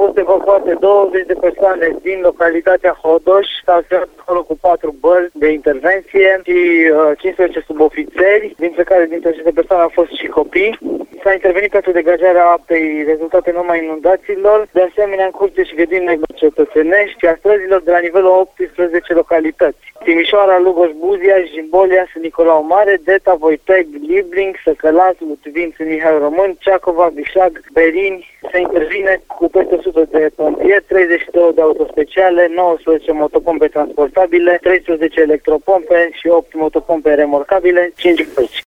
fost evacuate 20 de persoane din localitatea Hodoș, s-au aflat acolo cu 4 băzi de intervenție și 15 subofițeri, dintre care dintre aceste persoane au fost și copii. S-a intervenit pentru degajarea apei rezultate în urma inundațiilor, de asemenea în curte și grădinile cetățenești și a străzilor de la nivelul 18 localități. Timișoara, Lugoj, Buzia, Jimbolia, Nicolau Mare, Deta, Voiteg, Libling, Săcălaț, Lutvin, Mihai Român, Ceacova, Bișag, Berini. Se intervine cu peste 100 de pompieri, 32 de autospeciale, 19 motopompe transportabile, 13 electropompe și 8 motopompe remorcabile, 5 băci.